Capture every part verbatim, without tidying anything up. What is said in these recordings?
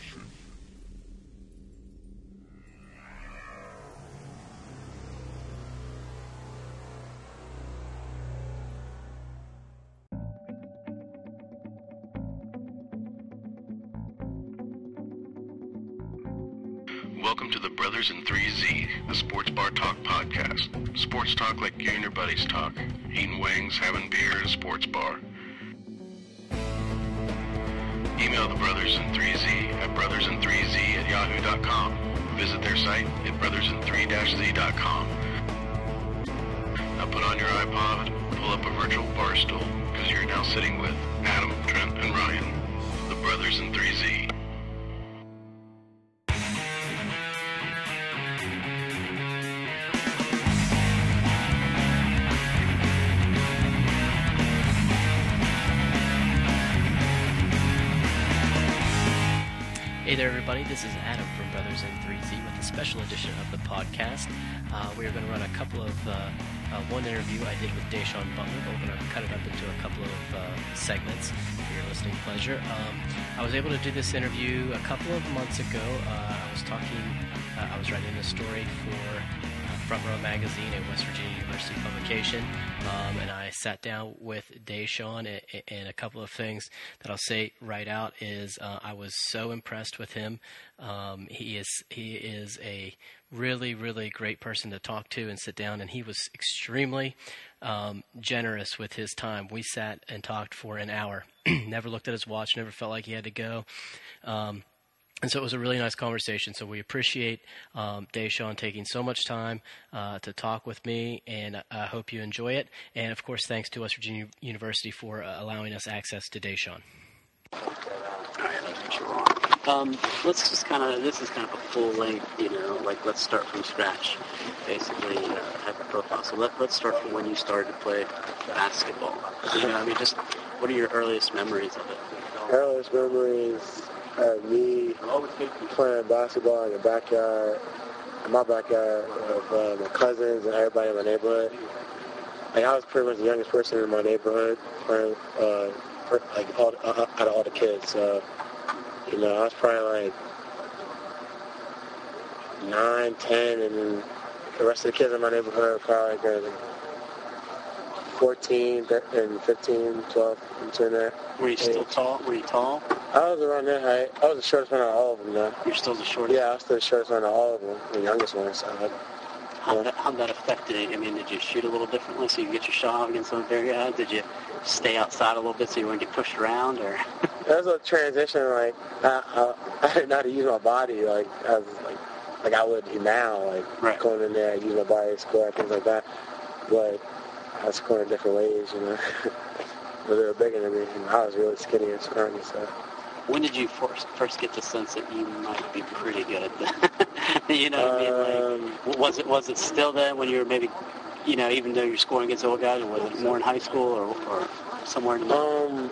Welcome to the Brothers in three Z, a sports bar talk podcast. Sports talk like you and your buddies talk. Eating wings, having beer at a sports bar. Email the Brothers in three Z at brothers in three Z at yahoo dot com. Visit their site at brothers in three z dot com. Now put on your iPod, pull up a virtual bar stool, because you're now sitting with Adam, Trent, and Ryan, the Brothers in three Z. Hey there, everybody. This is Adam from Brothers in three Z with a special edition of the podcast. Uh, we are going to run a couple of, uh, uh, one interview I did with Deshaun Butler, but we're going to cut it up into a couple of uh, segments for your listening pleasure. Um, I was able to do this interview a couple of months ago. Uh, I was talking, uh, I was writing a story for uh, Front Row Magazine, a West Virginia University publication, um, and I sat down with Deshaun, and, and a couple of things that I'll say right out is uh, I was so impressed with him. Um, he is he is a really, really great person to talk to and sit down, and he was extremely um, generous with his time. We sat and talked for an hour, never looked at his watch, never felt like he had to go. Um, And so it was a really nice conversation. So we appreciate um, Deshaun taking so much time uh, to talk with me, and I hope you enjoy it. And, of course, thanks to West Virginia University for uh, allowing us access to Deshaun. Um, let's just kind of, this is kind of a full length, you know, like let's start from scratch, basically, uh, type of profile. So let, let's start from when you started to play basketball. You know, I mean, just what are your earliest memories of it? Earliest memories of me playing basketball in the backyard, in my backyard, with uh, my cousins and everybody in my neighborhood. Like, I was pretty much the youngest person in my neighborhood, playing, uh, like, all, uh, out of all the kids. So, you know, I was probably like nine, ten, and then the rest of the kids in my neighborhood were probably like uh, fourteen and fifteen, twelve, between there. Were you still tall? Were you tall? I was around that height. I was the shortest one out of all of them, though. You're still the shortest? Yeah, I was still the shortest one out of all of them, the youngest one. So I, How yeah. that, how'd that affect it? I mean, did you shoot a little differently so you could get your shot against some bigger guys? Did you stay outside a little bit so you wouldn't get pushed around? Or There was a transition, like, I, I, I didn't know how to use my body, like, I was, like, like I would now, like, right. going in there, use my body to score, things like that. But I was scoring different ways, you know. But they were bigger than me, and I was really skinny and scrawny, so. When did you first first get the sense that you might be pretty good at that? You know what um, I mean? Like, was it was it still then when you were maybe, you know, even though you're scoring against old guys, or was it more in high school or, or somewhere in the middle? Um,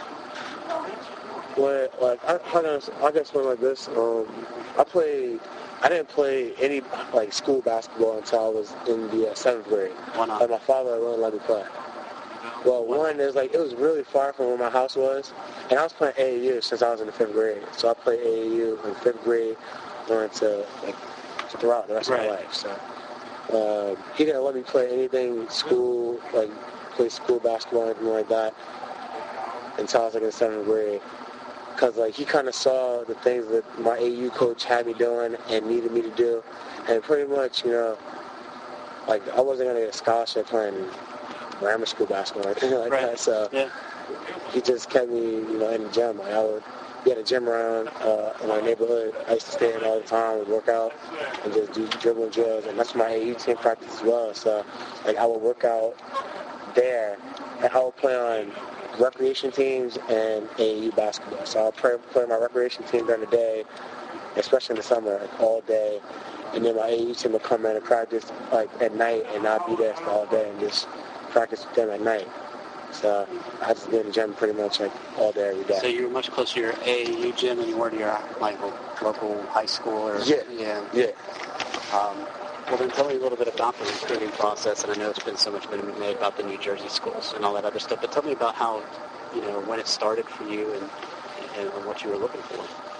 well, like, I, I guess, I guess one like this, um, I played, I didn't play any, like, school basketball until I was in the uh, seventh grade. Why not? Like, my father wouldn't let me play. Well, one is like it was really far from where my house was, and I was playing A A U since I was in the fifth grade. So I played A A U in fifth grade, learned to like throughout the rest right. of my life. So um, he didn't let me play anything school, like play school basketball or anything like that, until I was like in the seventh grade. Because like he kind of saw the things that my A A U coach had me doing and needed me to do, and pretty much, you know, like I wasn't gonna get a scholarship playing grammar school basketball or anything like right. that. So yeah. he just kept me, you know, in the gym. Like I would, we had a gym around uh, in my neighborhood. I used to stay in all the time, would work out, and just do dribbling drills. And that's my A A U team practice as well. So, like, I would work out there, and I would play on recreation teams and A A U basketball. So I'll play, play my recreation team during the day, especially in the summer, like, all day. And then my A A U team would come in and practice, like, at night, and I'd be there all day and just practice with them at night. So I just be in the gym pretty much like all day, every day. So you were much closer to your A A U gym than you were to your like local high school or yeah, yeah, yeah. Um, well, then tell me a little bit about the recruiting process. And I know it's been so much been made about the New Jersey schools and all that other stuff. But tell me about how, you know, when it started for you and and what you were looking for.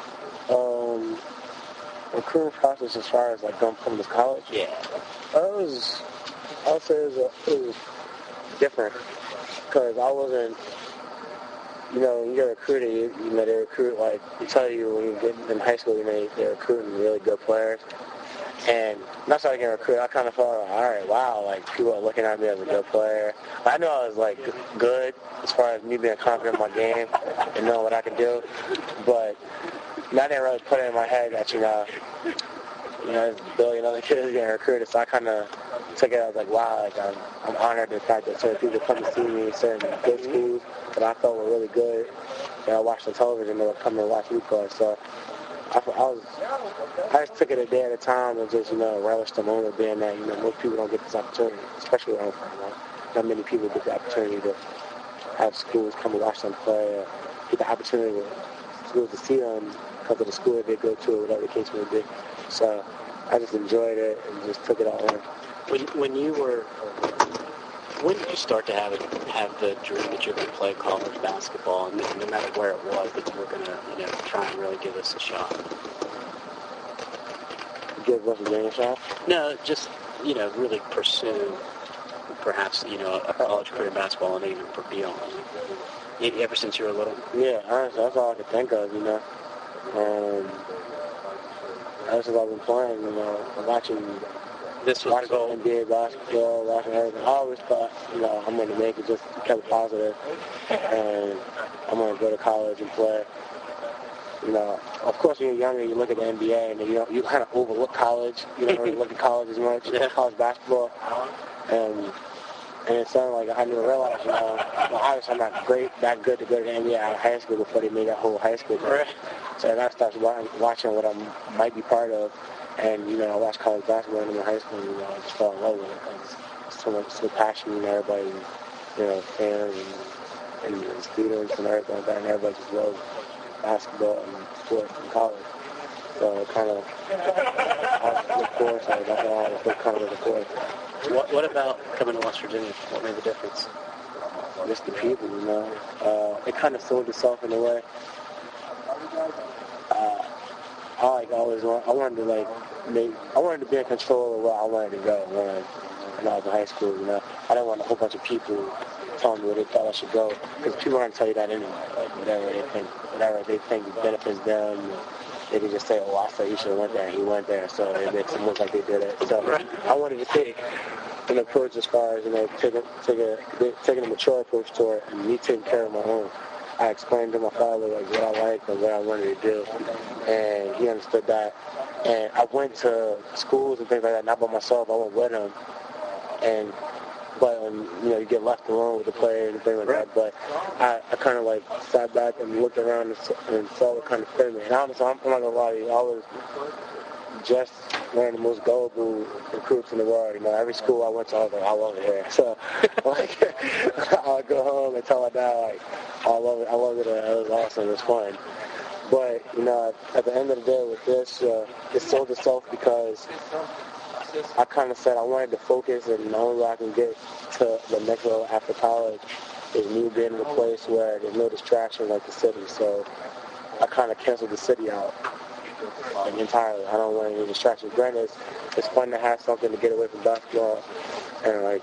Um, recruiting process as far as like going from this college. Yeah. Uh, it was, I would say it was, a, it was different because I wasn't, you know, when you get recruited, you, you know, they recruit, like, they tell you when you get in high school, you know, they're recruiting really good players. And that's how I get recruited. I kind of felt like, all right, wow, like, people are looking at me as a good player. I knew I was, like, good as far as me being confident in my game and knowing what I could do. But I didn't really put it in my head that, you know, you know, there's a billion other kids getting recruited. So I kind of took it, I was like, wow, like, I'm, I'm honored the fact that certain people come to see me, certain good schools that I felt were really good. And I watched on television, they would come and watch me play. So I, I was, I just took it a day at a time and just, you know, relish the moment being that, you know, most people don't get this opportunity, especially where I'm from. Right? Not many people get the opportunity to have schools come and watch them play, or get the opportunity for schools to see them because of the school that they go to, or whatever the case may be. So I just enjoyed it and just took it all in. When when you were, when did you start to have it, have the dream that you were going to play college basketball, and no matter where it was, that you were going to, you know, try and really give this a shot? Give West Virginia a shot? No, just, you know, really pursue perhaps, you know, a college career in basketball and even beyond. Ever since you were little? Yeah, honestly, that's all I could think of, you know. Um, ever since I've been playing, you know, watching, this was watching goal. N B A basketball, watching everything. I always thought, you know, I'm going to make it, just kept it positive, and I'm going to go to college and play. You know, of course, when you're younger, you look at the N B A, and you know, you kind of overlook college. You don't really look at college as much, Yeah. college basketball. And and it sounded like I didn't realize, you know, well, obviously I'm not great, that good to go to the N B A out of high school before they made that whole high school thing. Right. So then I started watching what I might be part of, and, you know, I watched college basketball in high school, and, you know, I just fell in love with it. It's so much, so passionate, and everybody, you know, fans and, and students and everything like that, and everybody just loves basketball and sports in college. So it kind of, I look forward to it. That's all I was kind of looking forward to. What, what about coming to West Virginia? What made the difference? Just the people, you know. Uh, it kind of sold itself in a way. Uh, I like always want, I wanted to like make, I wanted to be in control of where I wanted to go when I, when I was in high school, you know. I didn't want a whole bunch of people telling me where they thought I should go, because people are going to tell you that anyway, like whatever they think, whatever they think benefits them. They can just say, oh, I said you should have went there, and he went there, so it makes it look like they did it. So I wanted to take an approach as far as, you know, taking, taking, taking a mature approach to it, and me taking care of my own. I explained to my father like what I liked and what I wanted to do, and he understood that. And I went to schools and things like that, not by myself. I went with him, and but um, you know, you get left alone with the players and things like that. But I, I kind of like sat back and looked around and, and saw what kind of fit me. And honestly, I'm, I'm not gonna lie to you, I was just one of the most gullible recruits in the world. You know, every school I went to, I was like, I love it here. So, like, I'll go home and tell my dad, like, I love it. I love it. It was awesome. It was fun. But, you know, at the end of the day with this, uh, it sold itself because I kind of said I wanted to focus, and the only way I can get to the next level after college is me being in a place where there's no distraction like the city. So I kind of canceled the city out. Like, entirely. I don't want any distractions. Granted, it's, it's fun to have something to get away from basketball and like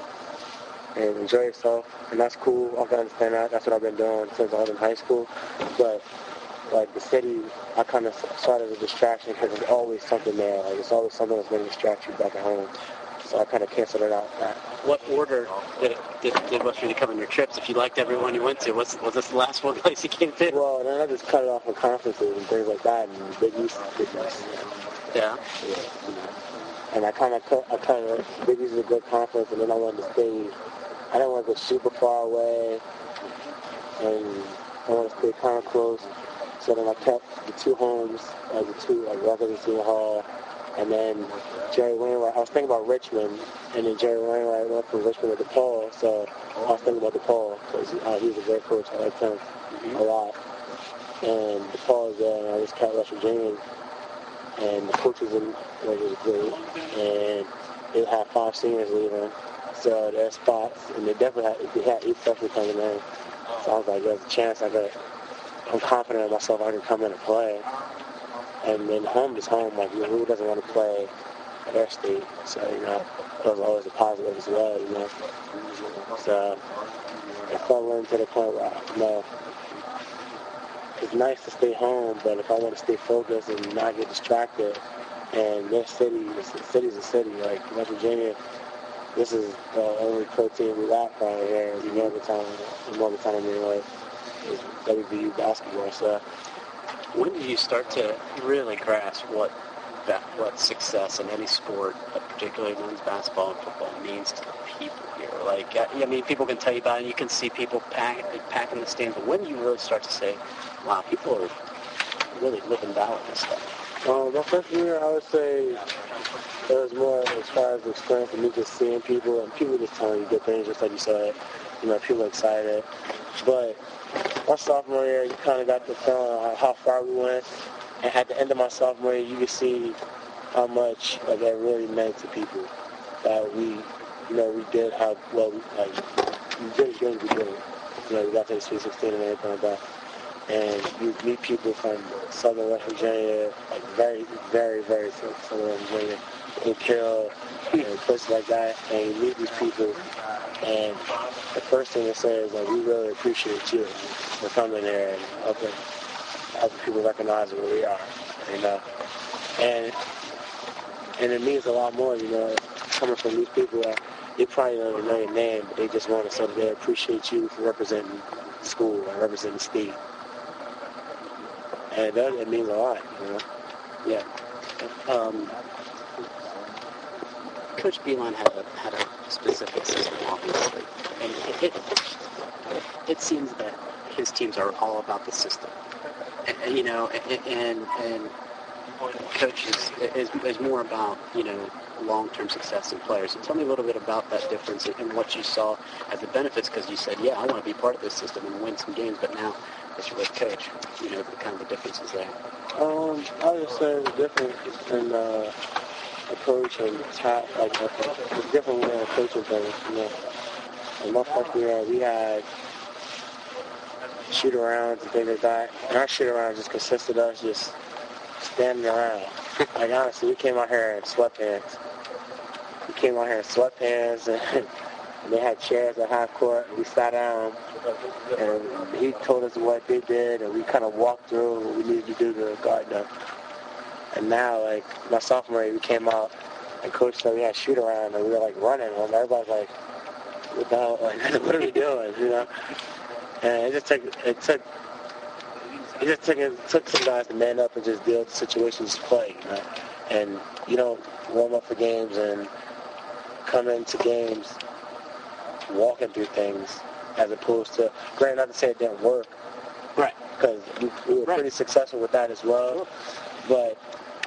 and enjoy yourself, and that's cool. I can understand that. That's what I've been doing since I was in high school. But like the city, I kind of saw it as a distraction because there's always something there. Like it's always something that's going to distract you back at home. So I kind of canceled it out. That. What order did, it, did, did West Virginia come on your trips? If you liked everyone you went to, was, was this the last one place you came to? Well, then I just cut it off with conferences and things like that, and Big East, Big East. Yeah. Yeah. And I kind of cut, I kind of, Big East is a good conference, and then I wanted to stay, I didn't want to go super far away, and I wanted to stay kind of close. So then I kept the two homes, uh, the two, like Rutgers and Seton Hall. And then Jerry Wainwright, I was thinking about Richmond, and then Jerry Wainwright went from Richmond to DePaul, so I was thinking about DePaul, because uh, he's a great coach. I like him a lot. And DePaul is there, and I just kept West Virginia, and the coaches in like, was great, and they had five seniors leaving, so there's spots, and they definitely had, they had eight freshmen coming in. So I was like, there's a chance I could, I'm confident in myself I can come in and play. And then home is home. Like, you know, who doesn't want to play at their state? So, you know, that was always a positive as well, you know. So, I fell into the point where, you know, it's nice to stay home, but if I want to stay focused and not get distracted, and their city, the city's a city, like West Virginia, this is the only pro team we got around here in Morgantown, in Morgantown, I mean, like, is W V U basketball, so. When did you start to really grasp what that, what success in any sport, particularly men's basketball and football, means to the people here? Like, I mean, people can tell you about it, you can see people pack, packing the stands, but when do you really start to say, wow, people are really living down this stuff? Um, my first year, I would say it was more as far as the experience of me just seeing people, and people just telling you good things, just like you said. You know, people excited. But my sophomore year, you kind of got the feeling of how far we went. And at the end of my sophomore year, you could see how much like, that really meant to people. That we, you know, we did how well, we, like, we did as good as we did. You know, we got to the Sweet sixteen and everything like that. And you meet people from Southern West Virginia, like very, very, very Southern West Virginia, Oak Hill, and places like that. And you meet these people, and the first thing they say is, like, we really appreciate you for coming here and helping, helping people recognize where we are, you know. And and it means a lot more, you know, coming from these people that they probably don't even know your name, but they just want to say they appreciate you for representing the school and representing the state. And that, it means a lot, you know. Yeah. Um, Coach Beilein had a had a specific system, obviously, and it, it it seems that his teams are all about the system, and, you know, and and Coach is, is is more about, you know, long-term success in players. So tell me a little bit about that difference and what you saw as the benefits, because you said, yeah, I want to be part of this system and win some games, but now as your coach, you know, the kind of the differences there. Um, I would say the difference in uh, approach and tap, like, it's different when coaching things, you know. In my freshman year, we had shoot-arounds and things like that, and our shoot-arounds just consisted of us just standing around. Like, honestly, we came out here in sweatpants. We came out here in sweatpants, and, and they had chairs at half court. We sat down, and he told us what they did, and we kind of walked through what we needed to do to guard them. And now, like, my sophomore year, we came out, and Coach said we had shoot around, and we were, like, running, and everybody's like, what the hell, like, what are we doing, you know? And it just took, it took, it just took, it took some guys to man up and just deal with the situations, just play, you know? And you don't warm up for games and come into games walking through things, as opposed to, granted, not to say it didn't work, right? Because we, we were right. pretty successful with that as well, but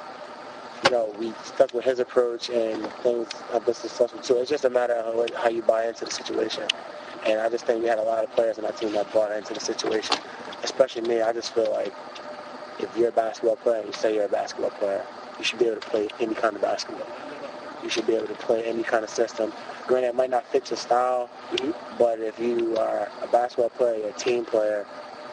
you know, we stuck with his approach, and things have been successful too. It's just a matter of how you buy into the situation, and I just think we had a lot of players on our team that bought into the situation, especially me. I just feel like if you're a basketball player and you say you're a basketball player, you should be able to play any kind of basketball. You should be able to play any kind of system. Granted, it might not fit your style, mm-hmm. but if you are a basketball player, you're a team player,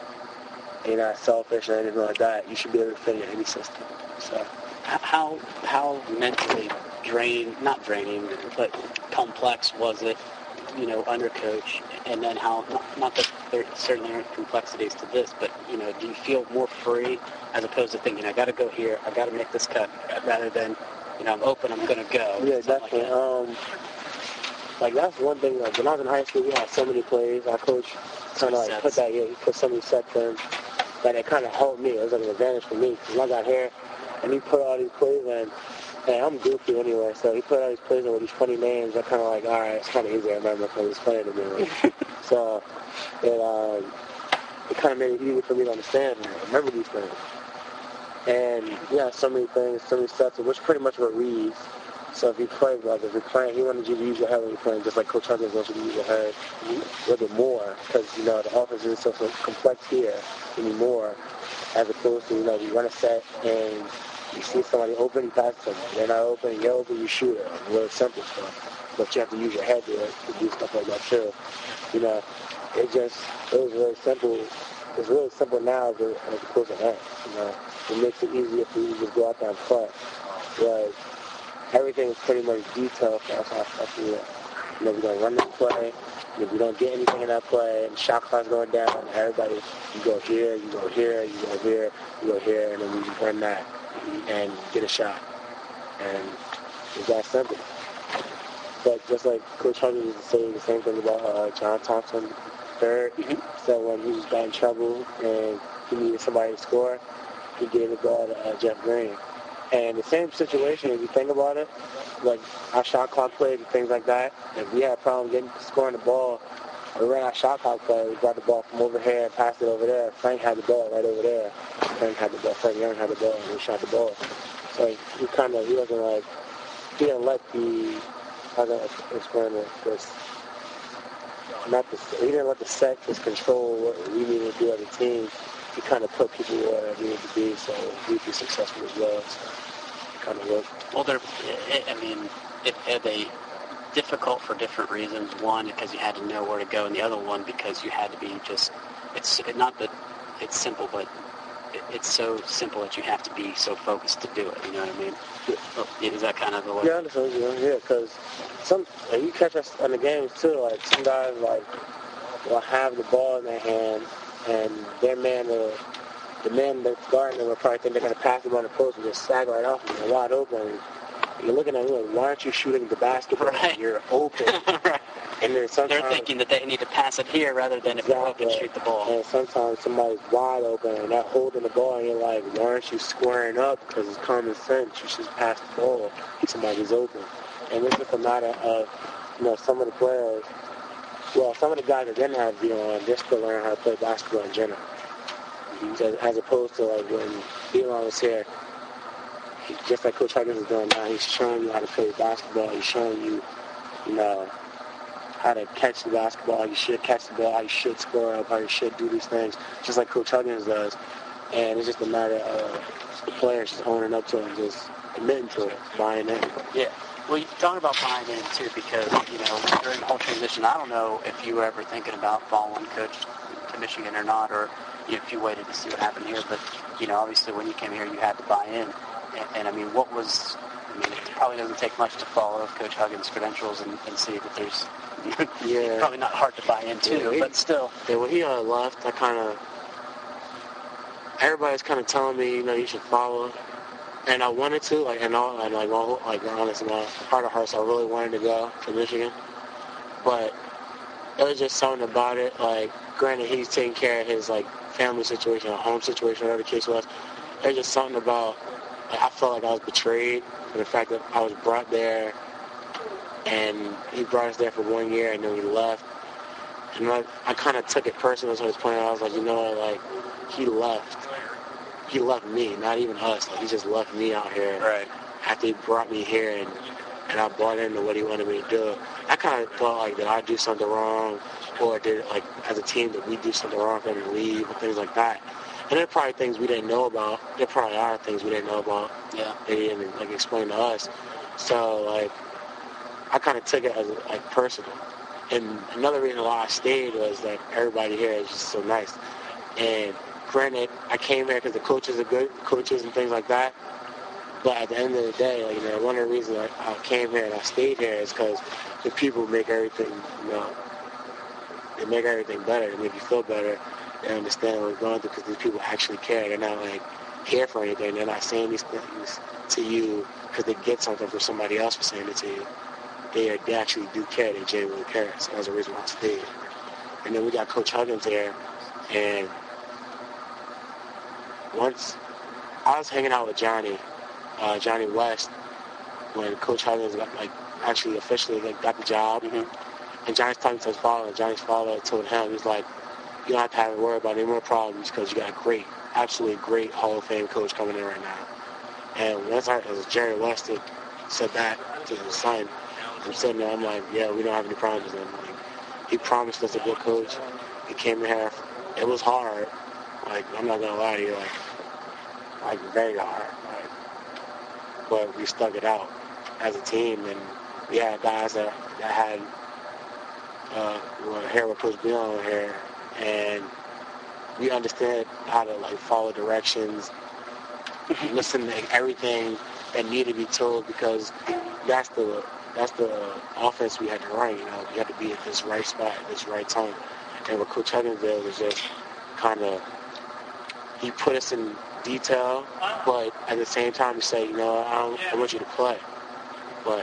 and you're not selfish or anything like that, you should be able to fit in any system. So, how how mentally draining, not draining, but complex was it, you know, under Coach? And then how, not, not that there certainly aren't complexities to this, but, you know, do you feel more free as opposed to thinking, I got to go here, I got to make this cut, rather than, you know, I'm open, I'm going to go? Yeah, definitely. Like, um, like, that's one thing. Like, when I was in high school, we had so many plays. Our coach kind of like put that, yeah, he put so many sets in that it kind of helped me. It was like an advantage for me, because when I got here, and he put all these plays in, and I'm goofy anyway, so he put all these plays in with these funny names. I kind of like, all right, it's kind of easy to remember because it's funny to me. Like. So it um, it kind of made it easy for me to understand and remember these things. And yeah, so many things, so many sets, which pretty much what reads. So if you play, like if you're playing, he wanted you to use your head when you're playing, just like Coach Huggins wants you to use your head a little bit more, because you know the offense is so, so complex here anymore, as opposed to, you know, you run a set and you see somebody open, you pass them. They're not open, you're open, you shoot it. Really simple stuff. But you have to use your head to, to do stuff like that too. You know, it just, it was really simple. It's really simple now as opposed to that, you know. it makes it easier for you to just go out there and play. Like, everything is pretty much detailed for us offensively. You know, we're going to run this play. And if we don't get anything in that play, and the shot clock's going down, everybody, you go here, you go here, you go here, you go here, and then we just run that and get a shot. And it's that simple. But just like Coach Huggins used to say the same thing about uh, John Thompson third, mm-hmm. so when he just got in trouble and he needed somebody to score, he gave the ball to uh, Jeff Green. And the same situation, if you think about it, like our shot clock plays and things like that, if we had a problem getting scoring the ball, we ran our shot clock play, we brought the ball from over here and passed it over there. Frank had the ball right over there. Frank had the ball, Frank Young had the ball, and we shot the ball. So he kind of, he wasn't like, he didn't let the, how can I explain it, this, not the, he didn't let the set just control what we needed to do as a team. He kind of put people where they needed to be, so we'd be successful as well. So it kind of worked. Well, they're, I mean, it, are they difficult for different reasons? One, because you had to know where to go, and the other one, because you had to be just, it's not that it's simple, but it, it's so simple that you have to be so focused to do it, you know what I mean? Yeah. Is that kind of the way? Yeah, I understand, yeah, because some, like, you catch us in the games, too, like, some guys, like, will have the ball in their hand, and their man, will, the man that's guarding them will probably think they're going to pass them on the post and just sag right off and they're wide open. And you're looking at them like, why aren't you shooting the basketball? Right. You're open. Right. And then sometimes, they're thinking that they need to pass it here rather than exactly. if you hook and shoot the ball. And sometimes somebody's wide open and they're holding the ball and you're like, why aren't you squaring up? Because it's common sense. You should pass the ball. Somebody's open. And it's just a matter of, you know, some of the players, well, some of the guys that didn't have V on, they're still learning how to play basketball in general. As, as opposed to, like, when Elon was here, he, just like Coach Huggins is doing now, he's showing you how to play basketball. He's showing you, you know, how to catch the basketball, how you should catch the ball, how you should score up, how you should do these things, just like Coach Huggins does. And it's just a matter of the players just owning up to it and just committing to it, buying in. Yeah. Well, you're talking about buying in, too, because, you know, during the whole transition, I don't know if you were ever thinking about following Coach to Michigan or not, or if you waited to see what happened here. But, you know, obviously when you came here, you had to buy in. And, and I mean, what was, I mean, it probably doesn't take much to follow Coach Huggins' credentials and, and see that there's, yeah, probably not hard to buy into, yeah, he, but still. Yeah, when he uh, left, I kind of, everybody's kind of telling me, you know, you should follow. And I wanted to, like, and all, and like, all, like, honestly, my heart of hearts, I really wanted to go to Michigan. But there was just something about it. Like, granted, he's taking care of his, like, family situation, or home situation, whatever the case was. There's just something about, like, I felt like I was betrayed for the fact that I was brought there, and he brought us there for one year, and then we left. And like, I kind of took it personally at this point. I was like, you know what, like, he left. He left me, not even us. Like, he just left me out here. Right. After he brought me here and, and I bought into what he wanted me to do. I kind of thought, like, did I do something wrong? Or did, like, as a team, did we do something wrong for him to leave? Or things like that. And there are probably things we didn't know about. There probably are things we didn't know about. Yeah. That he didn't, like, explain to us. So, like, I kind of took it as, like, personal. And another reason why I stayed was that everybody here is just so nice. And granted, I came here because the coaches are good, coaches and things like that. But at the end of the day, like, you know, one of the reasons I, I came here and I stayed here is because the people make everything, you know, they make everything better. They make you feel better. They understand what we're going through because these people actually care. They're not, like, here for anything. They're not saying these things to you because they get something from somebody else for saying it to you. They, are, they actually do care. They genuinely care. So that's the reason why I stayed. And then we got Coach Huggins here, and once I was hanging out with Johnny, uh, Johnny West, when Coach Huggins got, like, actually officially, like, got the job. Mm-hmm. And Johnny's talking to his father, and Johnny's father told him, he's like, you don't have to have to worry about any more problems because you got a great, absolutely great Hall of Fame coach coming in right now. And once I, as Jerry West said that to his son, I'm sitting there, I'm like, yeah, we don't have any problems with him. Like, he promised us a good coach. He came in here. It was hard. Like, I'm not going to lie to you, like, like very hard. Like, but we stuck it out as a team, and we had guys that, that had, uh, well, here with Coach Bion here, and we understood how to, like, follow directions, listen to everything that needed to be told, because that's the that's the offense we had to run. You know, we had to be at this right spot at this right time. And what Coach Huggins did was just kind of, he put us in detail, but at the same time he said, you know, I, don't, I want you to play, but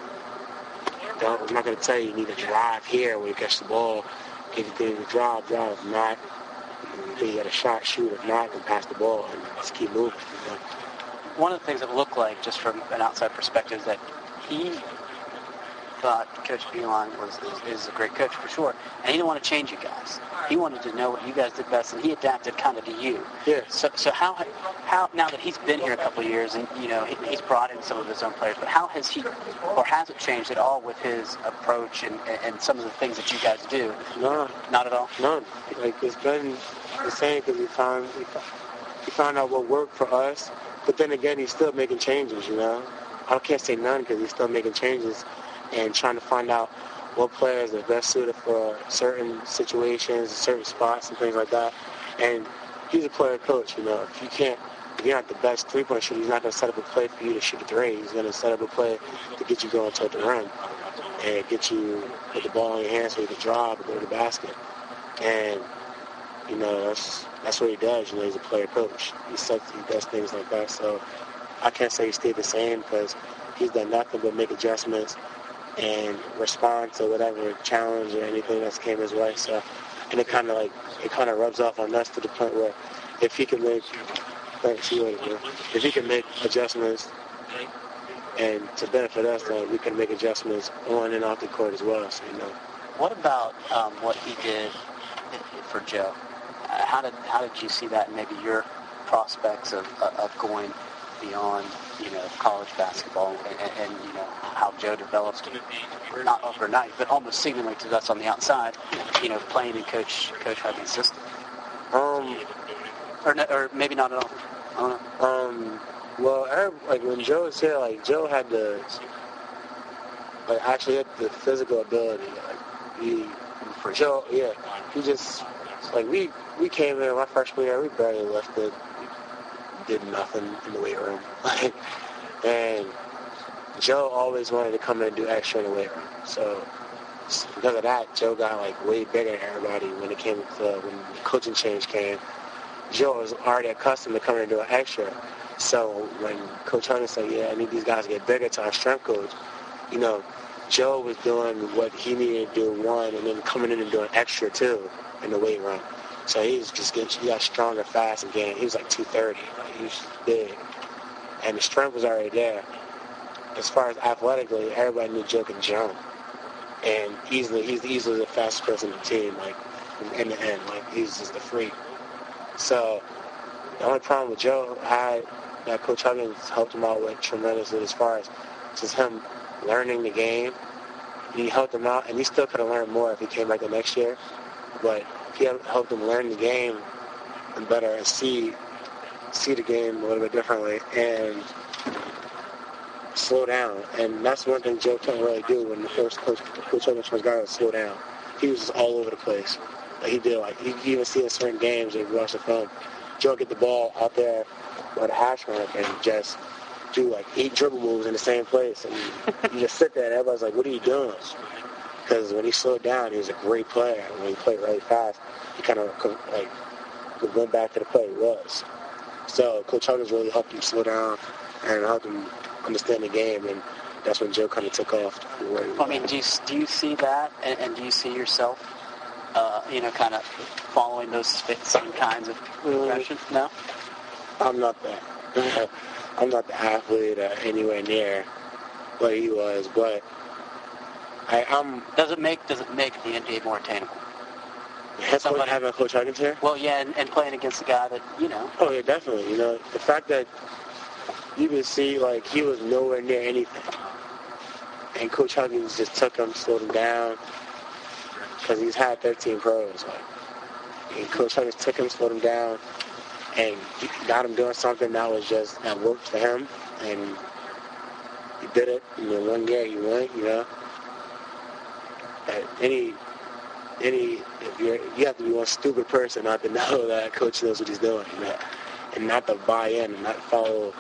don't, I'm not going to tell you you need to drive here when you catch the ball. If you think you drive, drive. If not, you think you got a shot, shoot. If not, then pass the ball and just keep moving. You know? One of the things it looked like, just from an outside perspective, is that he thought Coach Beilein was is, is a great coach for sure, and he didn't want to change you guys. He wanted to know what you guys did best, and he adapted kind of to you. Yeah. So, so how how now that he's been here a couple of years, and you know he, he's brought in some of his own players, but how has he, or has it changed at all with his approach and and some of the things that you guys do? No, not at all. None. Like, it's been the same, because we found we found, we found out what worked for us, but then again, he's still making changes. You know, I can't say none, because he's still making changes and trying to find out what players are best suited for certain situations, certain spots, and things like that. And he's a player coach, you know. If you can't, if you're not the best three-point shooter, he's not going to set up a play for you to shoot a three. He's going to set up a play to get you going toward the rim and get you with the ball in your hands so you can drive and go to the basket. And, you know, that's that's what he does. You know, he's a player coach. He sets, he does things like that. So I can't say he stayed the same, because he's done nothing but make adjustments and respond to whatever challenge or anything that's came his way. So, and it kind of like it kind of rubs off on us to the point where if he can make, thanks, see you later, man. If he can make adjustments and to benefit us, then we can make adjustments on and off the court as well. So, you know. What about um, what he did for Joe? Uh, how did how did you see that, and maybe your prospects of of going beyond, you know, college basketball, and, and, and you know how Joe developed, not overnight, but almost seemingly to us on the outside, you know, playing in Coach Coach Huggins' system. Um, or no, or maybe not at all. I don't know. Um, well, I, like when Joe was here, like Joe had the, like actually had the physical ability. Like he, For Joe, yeah, he just like we we came in my freshman year, we barely lifted. Did nothing in the weight room. Like, and Joe always wanted to come in and do extra in the weight room. So because of that, Joe got like way bigger than everybody when it came to when the coaching change came. Joe was already accustomed to coming and doing extra. So when Coach Huggins said, yeah, I need these guys to get bigger, to our strength coach, you know, Joe was doing what he needed to do, one, and then coming in and doing extra, two, in the weight room. So he was just getting, he got stronger fast again. He was like two thirty. Like, he was big. And the strength was already there. As far as athletically, everybody knew Joe could jump. And easily, he's easily the fastest person on the team, like, from end to end. Like, he's just a freak. So the only problem with Joe had that Coach Huggins helped him out with tremendously as far as just him learning the game. He helped him out, and he still could have learned more if he came back the next year. But he helped him learn the game and better and see see the game a little bit differently and slow down. And that's one thing Joe couldn't really do when the first coach, Coach Huggins first got him, slow down. He was just all over the place. Like he did, like you even see in certain games if you watch the film, Joe would get the ball out there by the hash mark and just do like eight dribble moves in the same place, and you just sit there and everybody's like, "What are you doing?" Because when he slowed down, he was a great player. When he played really fast, he kind of like went back to the play he was. So Coach Huggins really helped him slow down and helped him understand the game, and that's when Joe kind of took off. Well, I mean, do you do you see that, and, and do you see yourself, uh, you know, kind of following those same kinds of progression? Mm. No, I'm not that. I'm not the athlete uh, anywhere near what he was, but I, I'm. Does it make Does it make the N B A more attainable? Somebody having Coach Huggins here? Well, yeah, and, and playing against a guy that, you know. Oh, yeah, definitely. You know, the fact that you can see, like, he was nowhere near anything. And Coach Huggins just took him, slowed him down, because he's had thirteen pros. Like, and Coach Huggins took him, slowed him down, and got him doing something that was just, that worked for him. And he did it. And in one year, he won, you know. At any... Any, if you're, you have to be one stupid person not to know that Coach knows what he's doing. You know, and not to buy in and not follow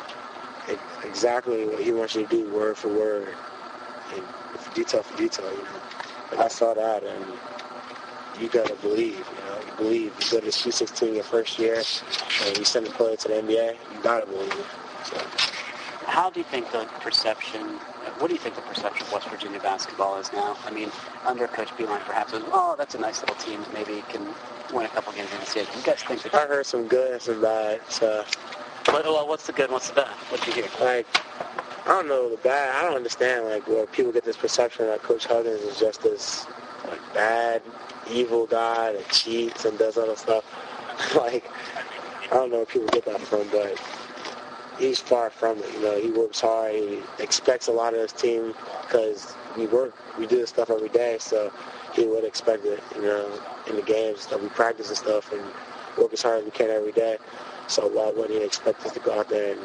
exactly what he wants you to do word for word and detail for detail, you know. But I saw that, and you gotta believe, you know. You believe. You go to the Sweet sixteen your first year, and you send a player to the N B A. You gotta believe it. So. How do you think the perception? What do you think the perception of West Virginia basketball is now? I mean, under Coach Beilein, perhaps it was, oh, that's a nice little team. Maybe it can win a couple games in the season. You guys think that? I heard some good and some bad. So. What, well, what's the good and what's the bad? What did you hear? Like, I don't know the bad. I don't understand like where people get this perception that Coach Huggins is just this like bad, evil guy that cheats and does other stuff. Like, I don't know where people get that from, but he's far from it. You know, he works hard. He expects a lot of his team because we work, we do this stuff every day. So he would expect it. You know, in the games, stuff we practice and stuff, and work as hard as we can every day. So why wouldn't he expect us to go out there and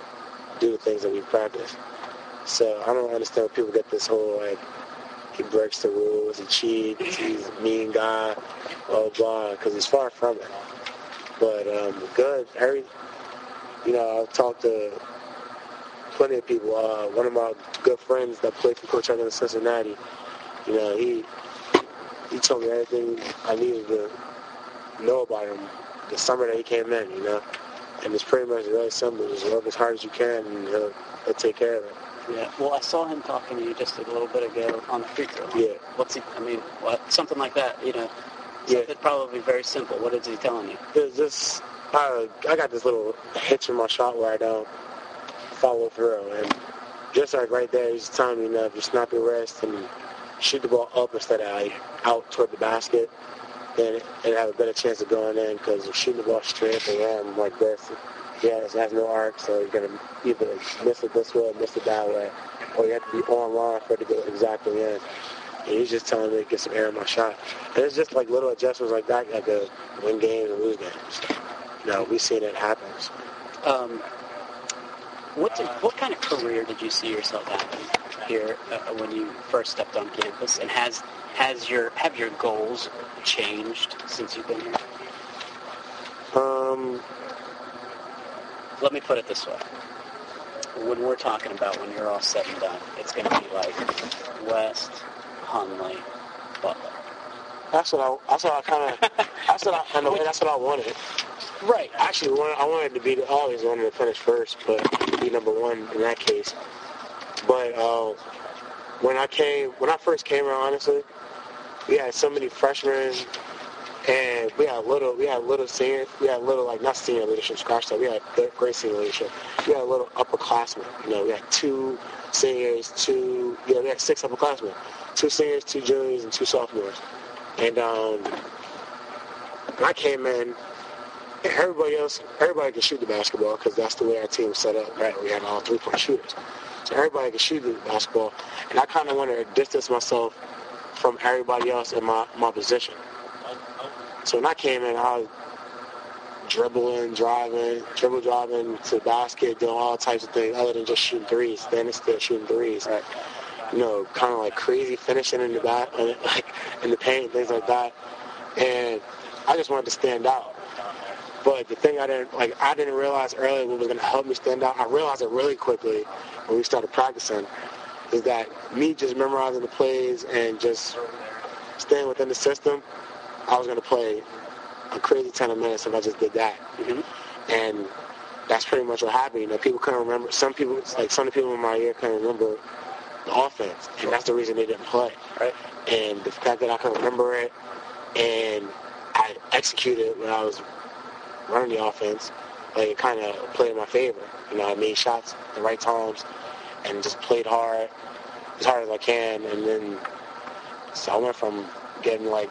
do the things that we practice? So I don't understand where people get this whole, like, he breaks the rules, he cheats, he's a mean guy, blah, blah, because he's far from it. But um, good, every, you know, I've talked to plenty of people. Uh, one of my good friends that played for Coach Huggins in Cincinnati, you know, he he told me everything I needed to know about him the summer that he came in, you know. And it's pretty much really simple. Just work as hard as you can, and he'll, he'll take care of it. Yeah. Well, I saw him talking to you just a little bit ago on the free throw line. Yeah. What's he? I mean, what? Something like that. You know. Yeah. Something probably very simple. What is he telling you? It's just I, I got this little hitch in my shot where I don't follow through, and just like right there, he's telling me, you know, if you snap your wrist and shoot the ball up instead of like out toward the basket, then it, it have a better chance of going in, because if shooting the ball straight at the rim like this, yeah, it has no arc, so you're going to either miss it this way or miss it that way, or you have to be on line for it to go exactly in. And he's just telling me to get some air in my shot. And it's just like little adjustments like that that could win games and lose games. You know, we've seen it happen. Um, what did, what kind of career did you see yourself having here uh, when you first stepped on campus? And has has your have your goals changed since you've been here? Um, Let me put it this way. When we're talking about when you're all said and done, it's going to be like West, Hundley, Butler. That's what I. That's what I kind of. That's what I. In a way, that's what I wanted. Right. Actually, I wanted to be. I always wanted to finish first, but be number one in that case. But uh, when I came, when I first came here, honestly, we had so many freshmen, and we had little. We had little senior. We had little like not senior leadership. Scratch that. We had great senior leadership. We had a little upperclassmen. You know, we had two seniors, two. Yeah, we had six upperclassmen. Two seniors, two juniors, and two sophomores. And um, when I came in, everybody else, everybody could shoot the basketball because that's the way our team was set up, right? We had all three-point shooters. So everybody could shoot the basketball. And I kind of wanted to distance myself from everybody else in my, my position. So when I came in, I was dribbling, driving, dribble driving to the basket, doing all types of things other than just shooting threes. Then it's still shooting threes. Right. You know, kind of like crazy finishing in the back, like in the paint, things like that. And I just wanted to stand out. But the thing I didn't like, I didn't realize earlier what was going to help me stand out. I realized it really quickly when we started practicing, is that me just memorizing the plays and just staying within the system, I was going to play a crazy ten minutes if I just did that. Mm-hmm. And that's pretty much what happened. You know, people couldn't remember. Some people, like some of the people in my year, couldn't remember the offense, and that's the reason they didn't play. Right. And the fact that I could remember it, and I executed when I was running the offense, like it kind of played in my favor. You know, I made shots at the right times, and just played hard, as hard as I can, and then so I went from getting like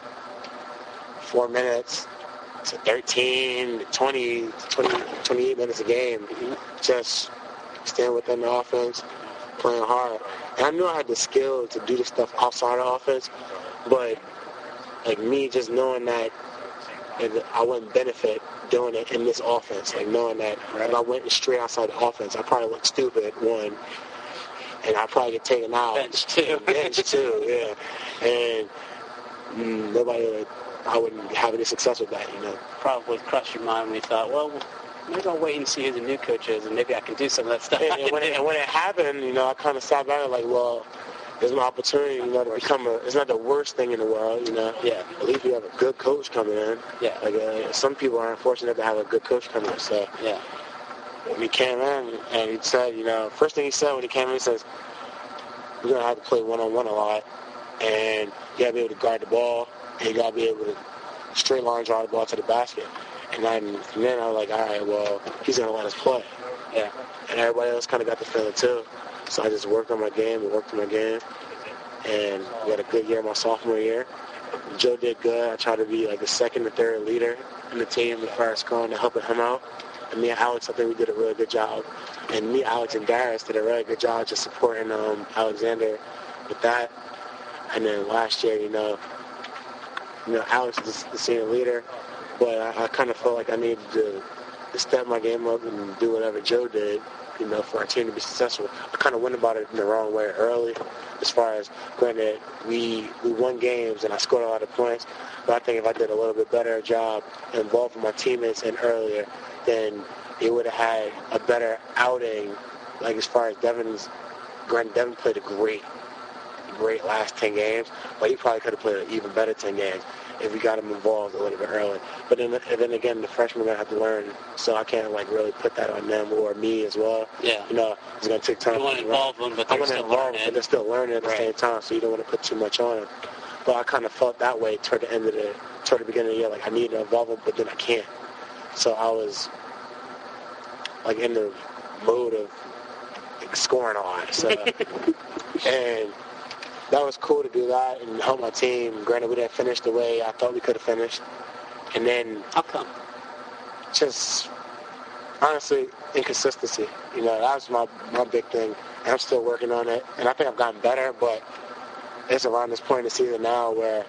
four minutes to thirteen, to twenty, twenty, twenty-eight minutes a game, just staying within the offense, playing hard. And I knew I had the skill to do the stuff outside the offense, but like me just knowing that I wouldn't benefit doing it in this offense, like knowing that if I went straight outside the offense, I probably look stupid, one, and I probably get taken out. Bench two. Bench two, yeah. And mm, nobody would, I wouldn't have any success with that, you know. Probably crossed your mind when you thought, well, maybe I'll wait and see who the new coach is, and maybe I can do some of that stuff. And, and, when, it, and when it happened, you know, I kind of sat back and like, well, there's my opportunity, you know, to become a, it's not the worst thing in the world, you know. Yeah. At least we have a good coach coming in. Yeah. Like, uh, some people are unfortunate to have a good coach coming in, so. Yeah. When he came in, and he said, you know, first thing he said when he came in, he says, we're going to have to play one-on-one a lot, and you got to be able to guard the ball, and you got to be able to straight line drive the ball to the basket. And then, from then I was like, all right, well, he's going to let us play. Yeah. And everybody else kind of got the feeling too. So I just worked on my game and worked on my game. And we had a good year my sophomore year. Joe did good. I tried to be like the second or third leader in the team as far as scoring and helping him out. And me and Alex, I think we did a really good job. And me, Alex, and Darius did a really good job just supporting um, Alexander with that. And then last year, you know, you know, Alex was the senior leader, but I, I kind of felt like I needed to, to step my game up and do whatever Joe did, you know, for our team to be successful. I kind of went about it in the wrong way early, as far as, granted, we we won games and I scored a lot of points, but I think if I did a little bit better job involving my teammates in earlier, then it would have had a better outing, like as far as Devin's, granted, Devin played a great, great last ten games, but he probably could have played an even better ten games if we got him involved a little bit early. But then, and then again, the freshmen are going to have to learn, so I can't, like, really put that on them or me as well. Yeah. You know, it's going to take time. You want to involve them, but they're still learning. But they're still learning at the Right. same time, so you don't want to put too much on them. But I kind of felt that way toward the end of the, toward the beginning of the year, like I need to involve them, but then I can't. So I was, like, in the mode of like, scoring a lot. So, and that was cool to do that and help my team. Granted, we didn't finish the way I thought we could have finished. And then, How come? just, honestly, inconsistency. You know, that was my, my big thing. And I'm still working on it. And I think I've gotten better, but it's around this point in the season now where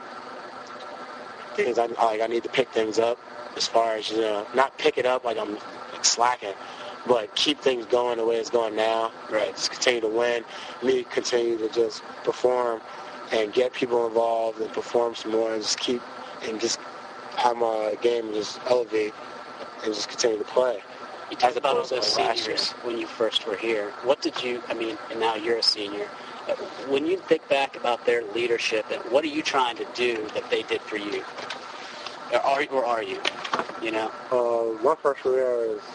things I, like, I need to pick things up as far as, you know, not pick it up like I'm like, slacking, but keep things going the way it's going now. Right. Just continue to win. Me continue to just perform and get people involved and perform some more and just keep and just have my game just elevate and just continue to play. You talked As about all opposed to those like last seniors year. when you first were here. What did you, I mean, and now you're a senior. Uh, When you think back about their leadership, and what are you trying to do that they did for you? Or are, or are you? You know? Uh, my freshman year was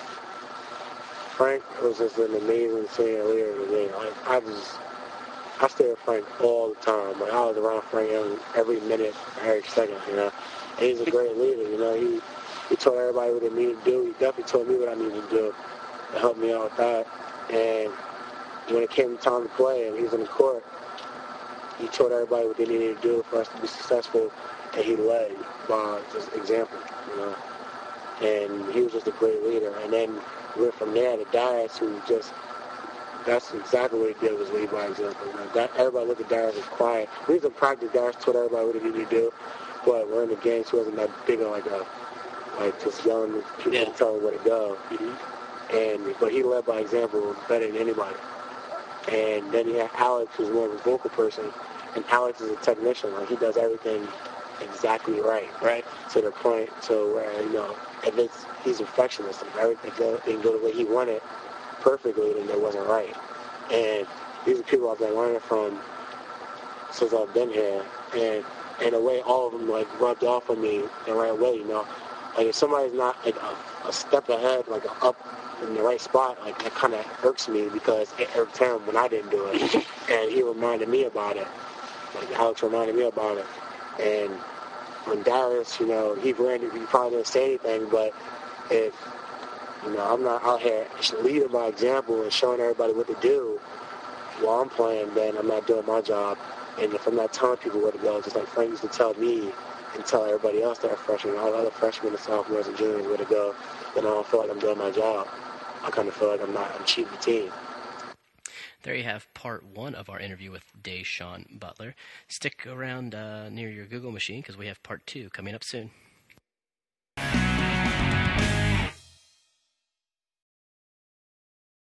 Frank was just an amazing senior leader to me. Like, I just, I stayed with Frank all the time. Like, I was around Frank every, every minute, every second, you know. And he's a great leader, you know. He he told everybody what they needed to do. He definitely told me what I needed to do to help me out with that. And when it came time to play and he was in the court, he told everybody what they needed to do for us to be successful, and he led by just example, you know. And he was just a great leader. And then we went from there to Darius, who just, that's exactly what he did, was lead by example. You know, that, everybody looked at Darius as quiet. When he was in practice, Darius told everybody what he needed to do, but when in the games, he wasn't that big on like a, like just yelling at people Yeah. to tell them where to go. Mm-hmm. And, but he led by example better than anybody. And then you have Alex, who's more of a vocal person, and Alex is a technician. Like, he does everything exactly right. Right. To the point to where, you know, if it's, he's a perfectionist, if everything go, didn't go the way he wanted perfectly, then it wasn't right. And these are people I've been learning from since I've been here. And in a way, all of them, like, rubbed off on me the right way, you know. Like, if somebody's not, like, a, a step ahead, like, a up in the right spot, like, that kind of irks me because it irked him when I didn't do it. And he reminded me about it. Like, Alex reminded me about it. And when Darius, you know, he ran, he probably didn't say anything, but if, you know, I'm not out here leading by example and showing everybody what to do while I'm playing, then I'm not doing my job. And if I'm not telling people where to go, just like Frank used to tell me and tell everybody else that are freshmen, all the other freshmen and sophomores and juniors where to go, then I don't feel like I'm doing my job. I kind of feel like I'm not, I'm cheating the team. There you have part one of our interview with Deshaun Butler. Stick around uh, near your Google machine because we have part two coming up soon.